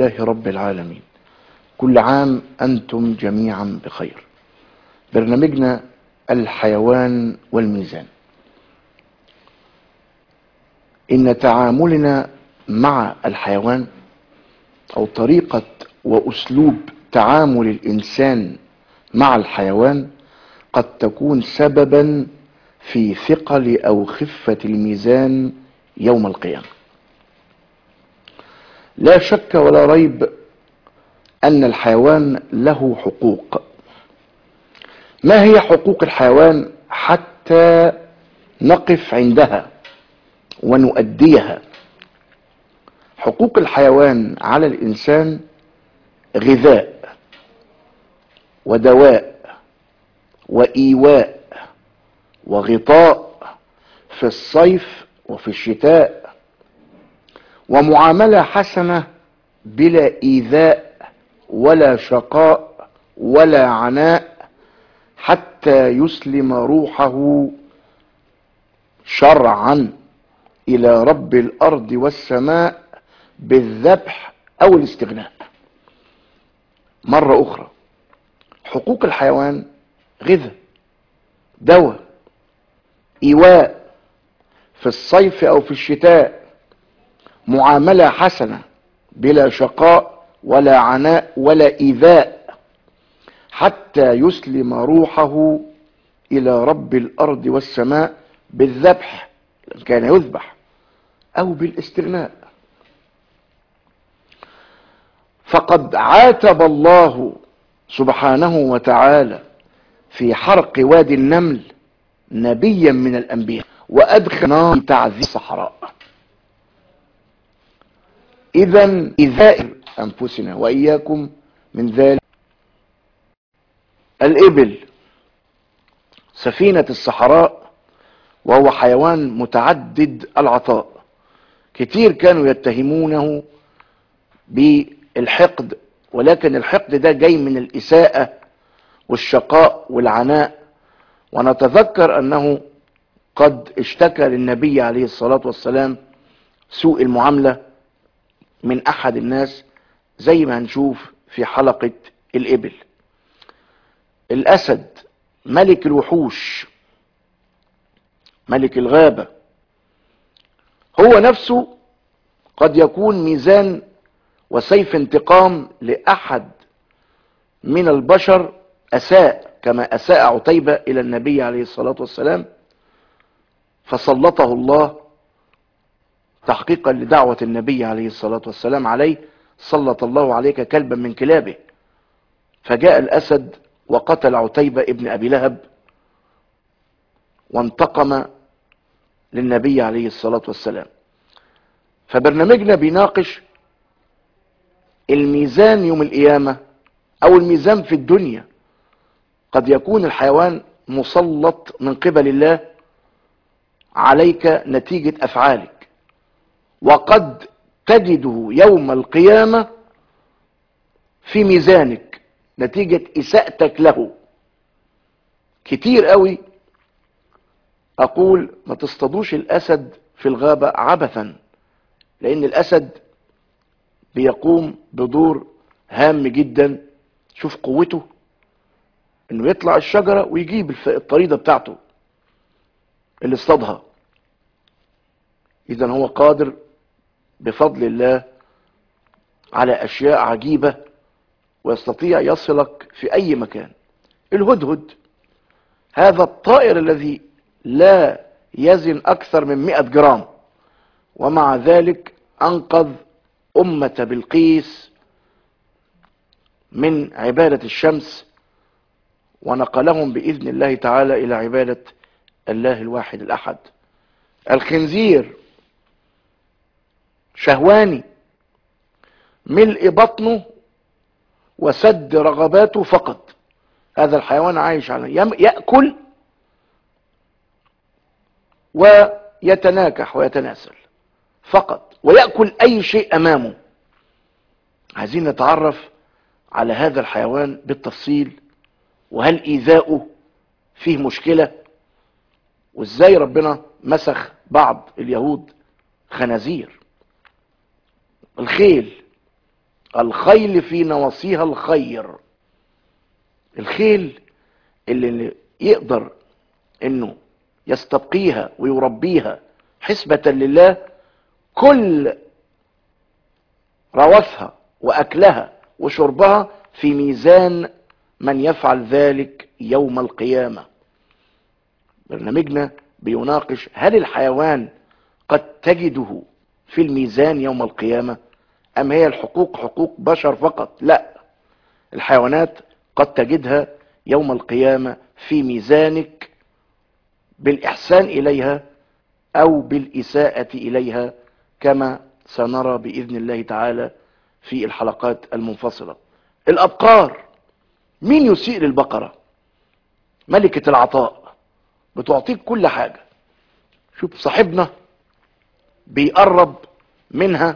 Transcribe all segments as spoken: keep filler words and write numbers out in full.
لله رب العالمين. كل عام أنتم جميعا بخير. برنامجنا الحيوان والميزان. إن تعاملنا مع الحيوان أو طريقة وأسلوب تعامل الإنسان مع الحيوان قد تكون سببا في ثقل أو خفة الميزان يوم القيامة. لا شك ولا ريب أن الحيوان له حقوق. ما هي حقوق الحيوان حتى نقف عندها ونؤديها؟ حقوق الحيوان على الإنسان غذاء ودواء وإيواء وغطاء في الصيف وفي الشتاء، ومعاملة حسنة بلا إيذاء ولا شقاء ولا عناء حتى يسلم روحه شرعا إلى رب الأرض والسماء بالذبح أو الاستغناء. مرة أخرى، حقوق الحيوان غذاء، دواء، إيواء في الصيف أو في الشتاء، معاملة حسنة بلا شقاء ولا عناء ولا إيذاء حتى يسلم روحه إلى رب الأرض والسماء بالذبح إن كان يذبح أو بالاستغناء. فقد عاتب الله سبحانه وتعالى في حرق وادي النمل نبيا من الأنبياء وأدخل نار تعذيب الصحراء. إذن إيذاء أنفسنا وإياكم من ذلك. الإبل سفينة الصحراء، وهو حيوان متعدد العطاء. كتير كانوا يتهمونه بالحقد، ولكن الحقد ده جاي من الإساءة والشقاء والعناء. ونتذكر أنه قد اشتكى للنبي عليه الصلاة والسلام سوء المعاملة من أحد الناس، زي ما هنشوف في حلقة الإبل. الأسد ملك الوحوش، ملك الغابة، هو نفسه قد يكون ميزان وسيف انتقام لأحد من البشر أساء كما أساء عتيبة إلى النبي عليه الصلاة والسلام، فسلطه الله تحقيقا لدعوة النبي عليه الصلاة والسلام عليه: سلط الله عليك كلبا من كلابه. فجاء الأسد وقتل عتيبة ابن أبي لهب وانتقم للنبي عليه الصلاة والسلام. فبرنامجنا بيناقش الميزان يوم القيامة أو الميزان في الدنيا. قد يكون الحيوان مسلط من قبل الله عليك نتيجة أفعالك، وقد تجده يوم القيامة في ميزانك نتيجة إساءتك له. كتير قوي أقول ما تصطادوش الأسد في الغابة عبثا، لأن الأسد بيقوم بدور هام جدا. شوف قوته، انه يطلع الشجرة ويجيب الطريدة بتاعته اللي اصطادها. اذا هو قادر بفضل الله على اشياء عجيبة، ويستطيع يصلك في اي مكان. الهدهد هذا الطائر الذي لا يزن اكثر من مئة جرام، ومع ذلك انقذ امة بلقيس من عبادة الشمس ونقلهم بإذن الله تعالى إلى عبادة الله الواحد الأحد. الخنزير شهواني، ملء بطنه وسد رغباته فقط. هذا الحيوان عايش على يأكل ويتناكح ويتناسل فقط، ويأكل أي شيء أمامه. عايزين نتعرف على هذا الحيوان بالتفصيل، وهل إيذاؤه فيه مشكلة، وإزاي ربنا مسخ بعض اليهود خنازير. الخيل الخيل في نواصيها الخير. الخيل اللي يقدر انه يستبقيها ويربيها حسبة لله، كل روثها واكلها وشربها في ميزان من يفعل ذلك يوم القيامة. برنامجنا بيناقش هل الحيوان قد تجده في الميزان يوم القيامة، ام هي الحقوق حقوق بشر فقط؟ لا، الحيوانات قد تجدها يوم القيامة في ميزانك بالإحسان إليها أو بالإساءة إليها، كما سنرى بإذن الله تعالى في الحلقات المنفصلة. الأبقار، مين يسيء للبقرة؟ ملكة العطاء، بتعطيك كل حاجة. شوف صاحبنا بيقرب منها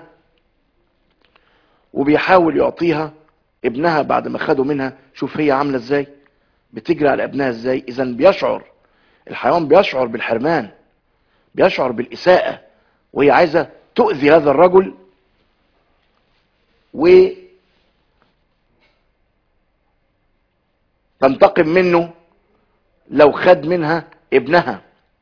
وبيحاول يعطيها ابنها بعد ما خده منها. شوف هي عاملة ازاي، بتجري على ابنها ازاي. اذا بيشعر الحيوان، بيشعر بالحرمان، بيشعر بالإساءة، وهي عايزة تؤذي هذا الرجل وتنتقم منه لو خد منها ابنها.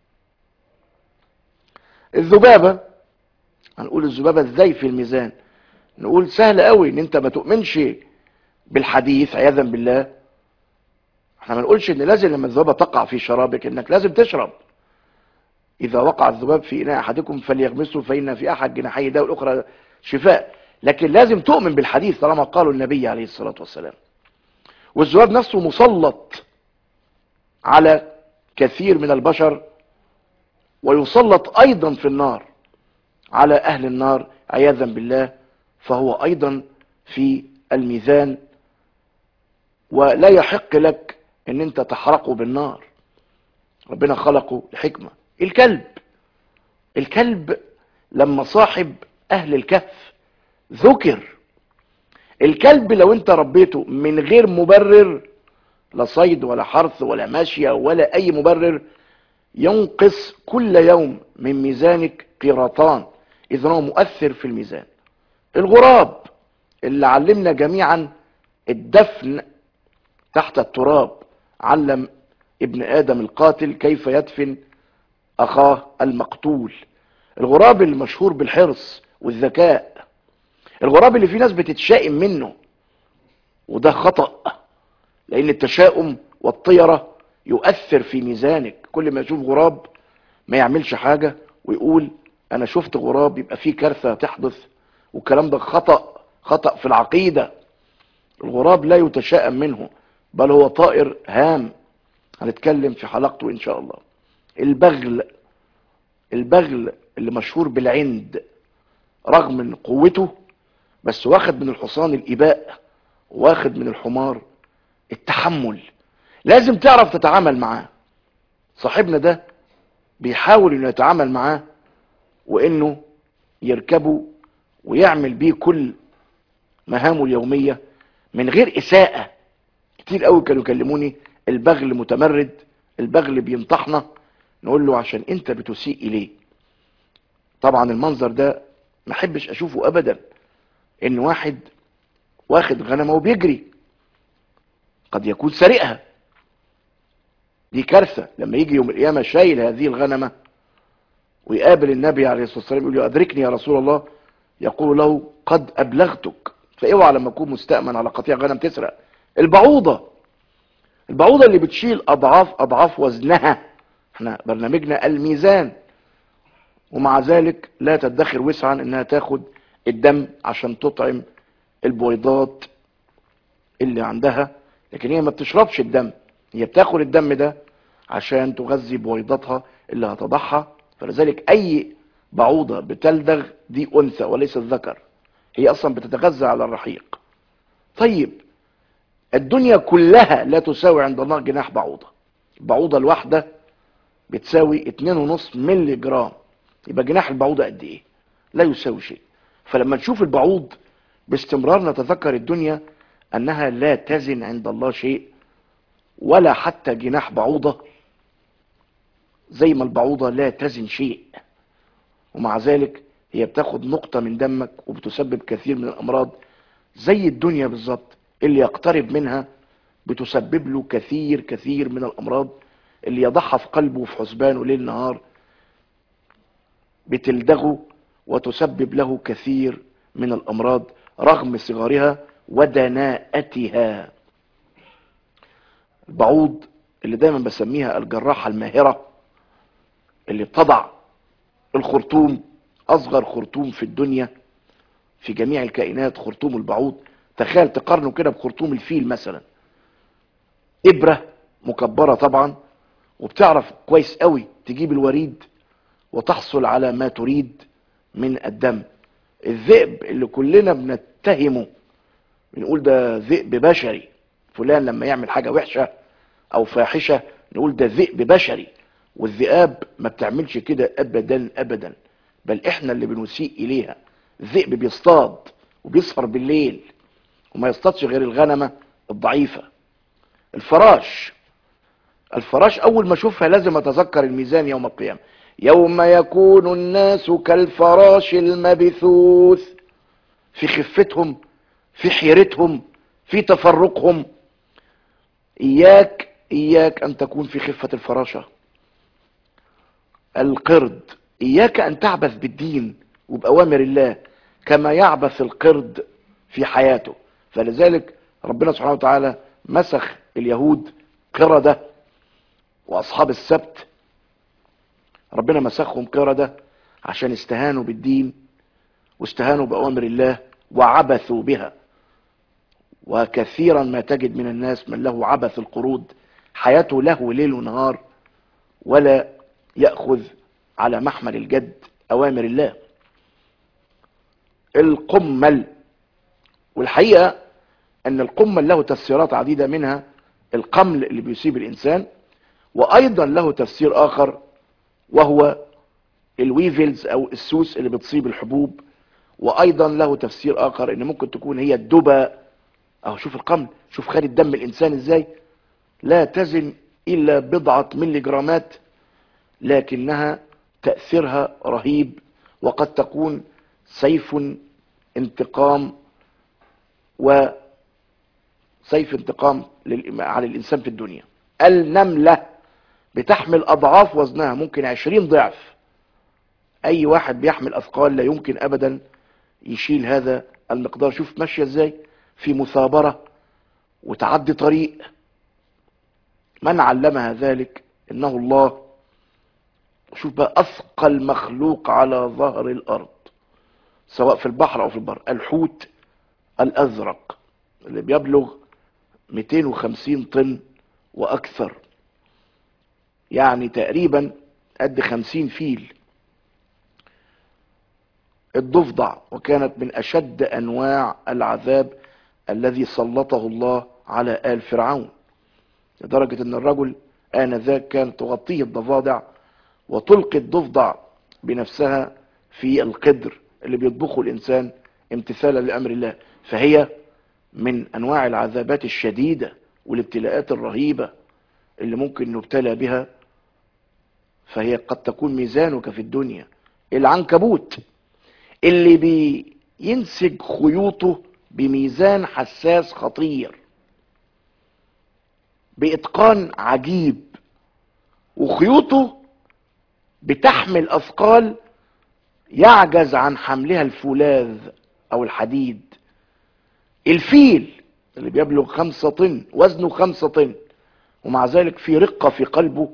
الذبابة، هنقول الذبابة ازاي في الميزان؟ نقول سهل قوي ان انت ما تؤمنش بالحديث عياذا بالله. احنا ما نقولش ان لازم لما الذبابة تقع في شرابك انك لازم تشرب. اذا وقع الذباب في اناء احدكم فليغمسه فان في احد جناحيه داء والاخرى شفاء. لكن لازم تؤمن بالحديث طالما قاله النبي عليه الصلاة والسلام. والذباب نفسه مسلط على كثير من البشر، ويسلط ايضا في النار على اهل النار عياذا بالله، فهو ايضا في الميزان، ولا يحق لك ان انت تحرقه بالنار. ربنا خلقه لحكمة. الكلب، الكلب لما صاحب اهل الكهف ذكر، الكلب لو انت ربيته من غير مبرر، لا صيد ولا حرث ولا ماشية ولا اي مبرر، ينقص كل يوم من ميزانك قيراطان. اذا هو مؤثر في الميزان. الغراب اللي علمنا جميعا الدفن تحت التراب، علم ابن ادم القاتل كيف يدفن اخاه المقتول. الغراب المشهور بالحرص والذكاء، الغراب اللي في ناس بتتشائم منه، وده خطأ، لان التشاؤم والطيرة يؤثر في ميزانك. كل ما يشوف غراب ما يعملش حاجة ويقول انا شفت غراب، يبقى في كارثة تحدث، والكلام ده خطأ، خطأ في العقيدة. الغراب لا يتشائم منه، بل هو طائر هام، هنتكلم في حلقته ان شاء الله. البغل، البغل اللي مشهور بالعند، رغم من قوته بس واخد من الحصان الإباء، واخد من الحمار التحمل. لازم تعرف تتعامل معاه. صاحبنا ده بيحاول انه يتعامل معاه، وانه يركبه ويعمل بيه كل مهامه اليومية من غير إساءة. كتير قوي كانوا يكلموني البغل متمرد، البغل بينطحنا، نقول له عشان انت بتسيء اليه. طبعا المنظر ده ما احبش اشوفه ابدا، ان واحد واخد غنمه وبيجري، قد يكون سرقها. دي كارثة لما يجي يوم القيامة شايل هذه الغنمة ويقابل النبي عليه الصلاة والسلام، يقول له ادركني يا رسول الله، يقول له قد ابلغتك. فاوعى لما تكون مستأمن على قطيع غنم تسرق. البعوضة، البعوضة اللي بتشيل اضعاف اضعاف وزنها، احنا برنامجنا الميزان، ومع ذلك لا تدخر وسعا انها تاخد الدم عشان تطعم البويضات اللي عندها، لكن هي ما بتشربش الدم، هي بتاخد الدم ده عشان تغذي بويضاتها اللي هتضعها. فلذلك اي بعوضة بتلدغ دي انثى وليس الذكر، هي اصلا بتتغذى على الرحيق. طيب الدنيا كلها لا تساوي عند الله جناح بعوضة. البعوضة الواحدة بتساوي اتنين ونص ملي جرام، يبقى جناح البعوضة قد ايه؟ لا يساوي شيء. فلما نشوف البعوض باستمرار نتذكر الدنيا انها لا تزن عند الله شيء، ولا حتى جناح بعوضة، زي ما البعوضة لا تزن شيء، ومع ذلك هي بتاخد نقطة من دمك وبتسبب كثير من الامراض زي الدنيا بالظبط، اللي يقترب منها بتسبب له كثير كثير من الأمراض، اللي يضعها في قلبه وفي حسبانه ليل نهار بتلدغه وتسبب له كثير من الأمراض رغم صغرها ودناءتها. البعوض اللي دايما بسميها الجراحة الماهرة، اللي بتضع الخرطوم، أصغر خرطوم في الدنيا في جميع الكائنات خرطوم البعوض. تخيل تقارنه كده بخرطوم الفيل مثلا، إبرة مكبرة طبعا، وبتعرف كويس قوي تجيب الوريد وتحصل على ما تريد من الدم. الذئب اللي كلنا بنتهمه، بنقول ده ذئب بشري، فلان لما يعمل حاجة وحشة او فاحشة نقول ده ذئب بشري، والذئاب ما بتعملش كده ابدا ابدا، بل احنا اللي بنسيء اليها. الذئب بيصطاد وبيسهر بالليل وما يصطادش غير الغنمة الضعيفة. الفراش، الفراش اول ما اشوفها لازم اتذكر الميزان يوم القيامة، يوم يكون الناس كالفراش المبثوث، في خفتهم، في حيرتهم، في تفرقهم. اياك اياك ان تكون في خفة الفراشة. القرد، اياك ان تعبث بالدين وبأوامر الله كما يعبث القرد في حياته. فلذلك ربنا سبحانه وتعالى مسخ اليهود قردة، واصحاب السبت ربنا مسخهم قردة عشان استهانوا بالدين واستهانوا بأوامر الله وعبثوا بها. وكثيرا ما تجد من الناس من له عبث القرود، حياته له ليل ونهار ولا يأخذ على محمل الجد أوامر الله. القمل، والحقيقة أن القمل له تفسيرات عديدة، منها القمل اللي بيصيب الإنسان، وأيضا له تفسير آخر وهو الويفلز أو السوس اللي بتصيب الحبوب، وأيضا له تفسير آخر أن ممكن تكون هي الدبا. أهو شوف القمل، شوف خارج دم الإنسان إزاي، لا تزن إلا بضعة ملي جرامات، لكنها تأثيرها رهيب، وقد تكون سيف انتقام وسيف انتقام على الإنسان في الدنيا. النملة بتحمل أضعاف وزنها، ممكن عشرين ضعف. أي واحد بيحمل أثقال لا يمكن أبدا يشيل هذا المقدار. شوف ماشية إزاي في مثابرة وتعدي طريق. من علمها ذلك؟ إنه الله. شوف بقى أثقل مخلوق على ظهر الأرض سواء في البحر أو في البر، الحوت الأزرق اللي بيبلغ مئتين وخمسين طن وأكثر، يعني تقريبا قد خمسين فيل. الضفدع، وكانت من أشد أنواع العذاب الذي سلطه الله على آل فرعون، لدرجة أن الرجل آنذاك كان تغطيه الضفادع وتلقي الضفدع بنفسها في القدر اللي بيطبخه الإنسان امتثالا لأمر الله. فهي من أنواع العذابات الشديدة والابتلاءات الرهيبة اللي ممكن نبتلى بها، فهي قد تكون ميزانك في الدنيا. العنكبوت اللي بينسج خيوطه بميزان حساس خطير بإتقان عجيب، وخيوطه بتحمل أثقال يعجز عن حملها الفولاذ أو الحديد. الفيل اللي بيبلغ خمسة طن، وزنه خمسة طن، ومع ذلك في رقة في قلبه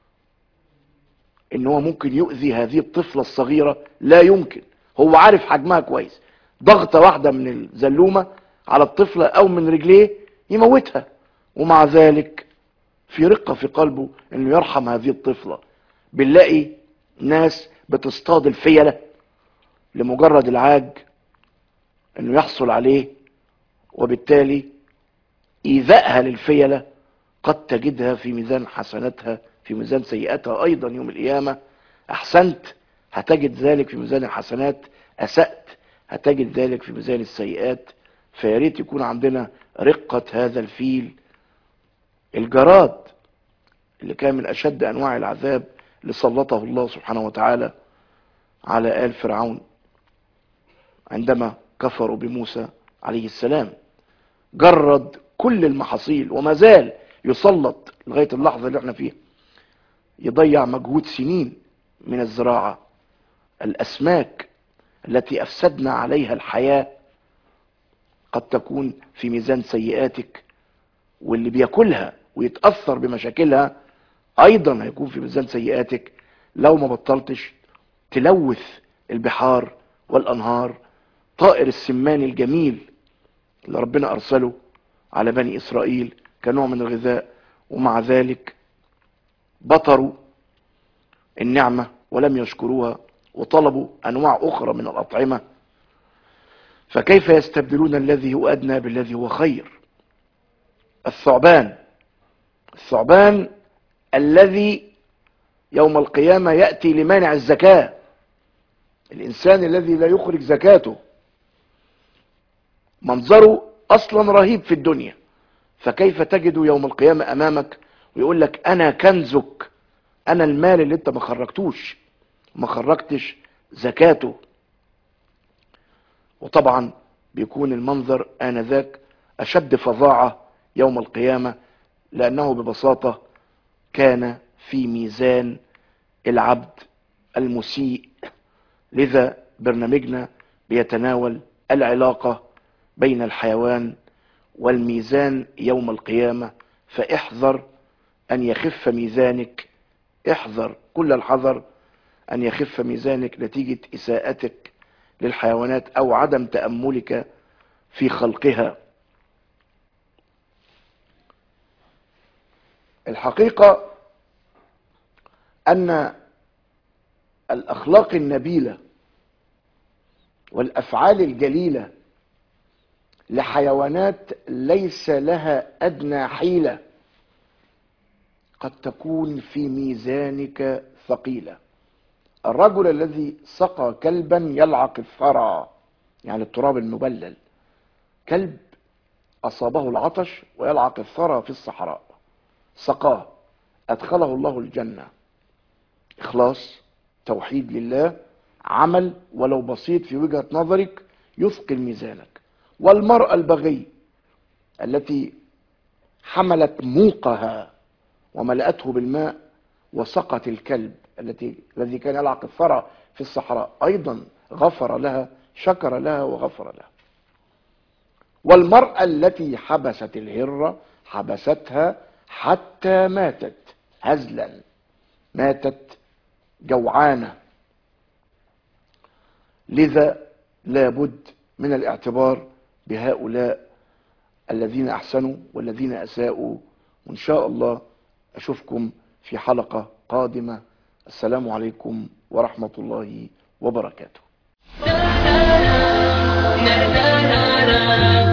إن هو ممكن يؤذي هذه الطفلة الصغيرة. لا يمكن، هو عارف حجمها كويس، ضغطة واحدة من الزلومة على الطفلة أو من رجليه يموتها، ومع ذلك في رقة في قلبه إنه يرحم هذه الطفلة. بنلاقي ناس بتصطاد الفيلة لمجرد العاج إنه يحصل عليه، وبالتالي إيذائها للفيلة قد تجدها في ميزان حسناتها في ميزان سيئاتها أيضا يوم القيامة. أحسنت هتجد ذلك في ميزان الحسنات، أسأت هتجد ذلك في ميزان السيئات. فياريت يكون عندنا رقة هذا الفيل. الجراد اللي كان من أشد أنواع العذاب اللي سلطه الله سبحانه وتعالى على آل فرعون عندما كفروا بموسى عليه السلام جرد كل المحاصيل وما زال يسلط لغاية اللحظة اللي احنا فيها، يضيع مجهود سنين من الزراعة. الأسماك التي أفسدنا عليها الحياة قد تكون في ميزان سيئاتك، واللي بياكلها ويتأثر بمشاكلها أيضا هيكون في ميزان سيئاتك لو ما بطلتش تلوث البحار والأنهار. طائر السمان الجميل اللي ربنا أرسله على بني إسرائيل كنوع من الغذاء، ومع ذلك بطروا النعمة ولم يشكروها وطلبوا أنواع أخرى من الأطعمة. فكيف يستبدلون الذي هو أدنى بالذي هو خير؟ الثعبان الثعبان الذي يوم القيامة يأتي لمانع الزكاة، الإنسان الذي لا يخرج زكاته منظره أصلا رهيب في الدنيا، فكيف تجد يوم القيامة أمامك ويقول لك أنا كنزك، أنا المال اللي أنت ما خرجتوش ما خرجتش زكاته. وطبعا بيكون المنظر آنذاك أشد فظاعة يوم القيامة، لأنه ببساطة كان في ميزان العبد المسيء. لذا برنامجنا بيتناول العلاقة بين الحيوان والميزان يوم القيامة، فاحذر أن يخف ميزانك، احذر كل الحذر أن يخف ميزانك نتيجة إساءتك للحيوانات أو عدم تأملك في خلقها. الحقيقة أن الأخلاق النبيلة والأفعال الجليلة لحيوانات ليس لها أدنى حيلة قد تكون في ميزانك ثقيلة. الرجل الذي سقى كلبا يلعق الثرى، يعني التراب المبلل، كلب أصابه العطش ويلعق الثرى في الصحراء، سقاه، أدخله الله الجنة. إخلاص، توحيد لله، عمل ولو بسيط في وجهة نظرك يثقل ميزانك. والمرأة البغي التي حملت موقها وملأته بالماء وسقت الكلب التي الذي كان يلعق الثرى في الصحراء، أيضا غفر لها، شكر لها وغفر لها. والمرأة التي حبست الهرة حبستها حتى ماتت هزلا، ماتت جوعانة. لذا لابد من الاعتبار بهؤلاء الذين أحسنوا والذين أساءوا. وإن شاء الله أشوفكم في حلقة قادمة. السلام عليكم ورحمة الله وبركاته.